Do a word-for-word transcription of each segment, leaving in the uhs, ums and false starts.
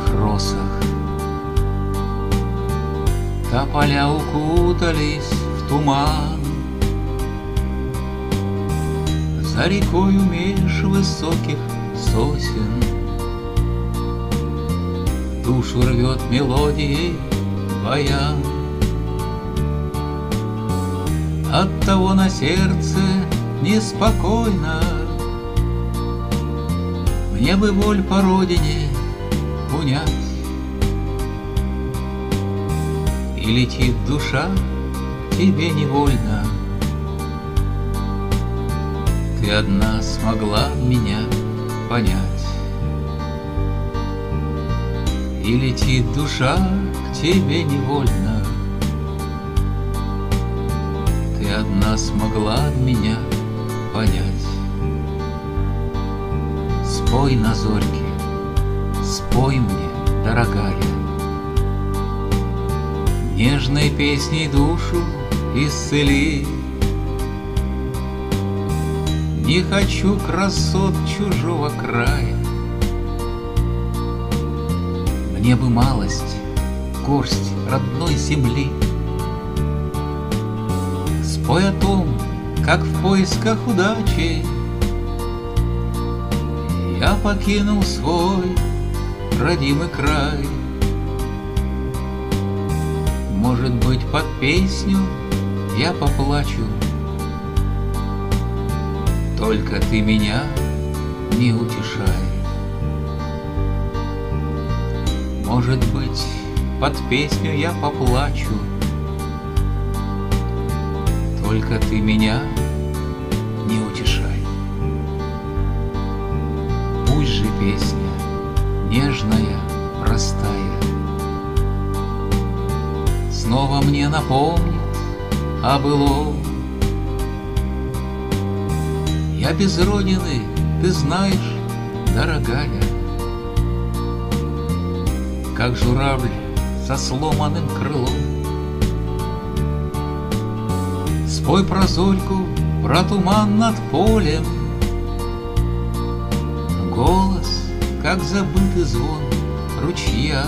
росах. Тополя укутались в туман, за рекою меж высоких сосен. Душу рвет мелодией баян, оттого на сердце неспокойно. Мне бы боль по родине унять, и летит душа к тебе невольно. Ты одна смогла меня понять. И летит душа к тебе невольно. Ты одна смогла меня понять. Спой на зорьке, спой мне, дорогая, нежной песней душу исцели. Не хочу красот чужого края, мне бы малость, горсть родной земли. Спой о том, как в поисках удачи я покинул свой родимый край. Может быть, под песню я поплачу, только ты меня не утешай. Может быть, под песню я поплачу, только ты меня не утешай. Пусть же песня нежная, простая снова мне напомнит о былом. Я без родины, ты знаешь, дорогая, как журавль со сломанным крылом. Спой про зорьку, про туман над полем, голос, как забытый звон ручья,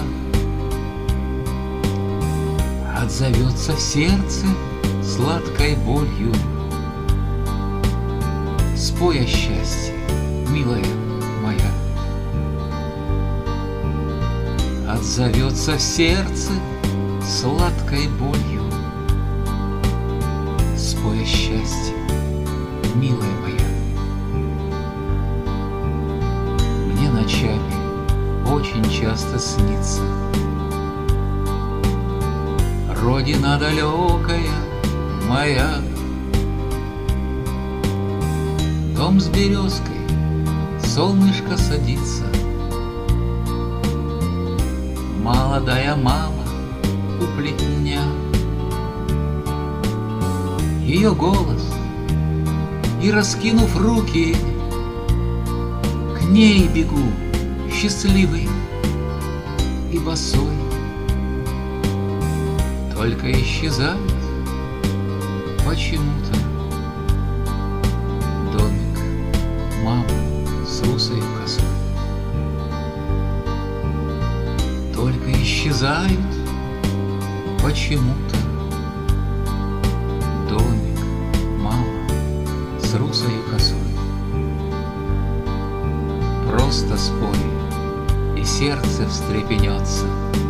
отзовется в сердце сладкой болью. Спой о счастье, милая моя, отзовется в сердце сладкой болью. Спой о счастье, милая моя. Мне ночами очень часто снится родина далекая моя. Дом с березкой, солнышко садится, молодая мама у плетня. Ее голос, и раскинув руки, к ней бегу, счастливый и босой. Только исчезает почему-то домик мамы с русой косой. Только исчезают почему-то домик мамы с русой косой. Просто спой, и сердце встрепенется.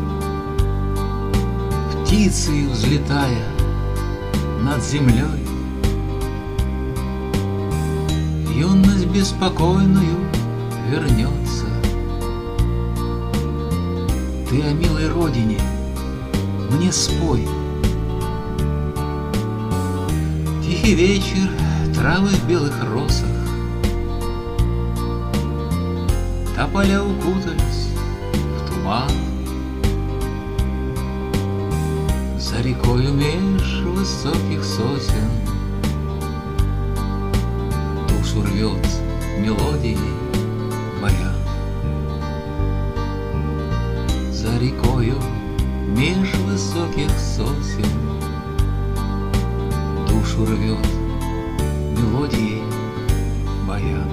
Птицей взлетая над землей, юность беспокойную вернется. Ты о милой родине мне спой. Тихий вечер, травы в белых росах, тополя укутались в туман. За рекою меж высоких сосен душу рвет мелодией баян. За рекою меж высоких сосен душу рвет мелодией баян.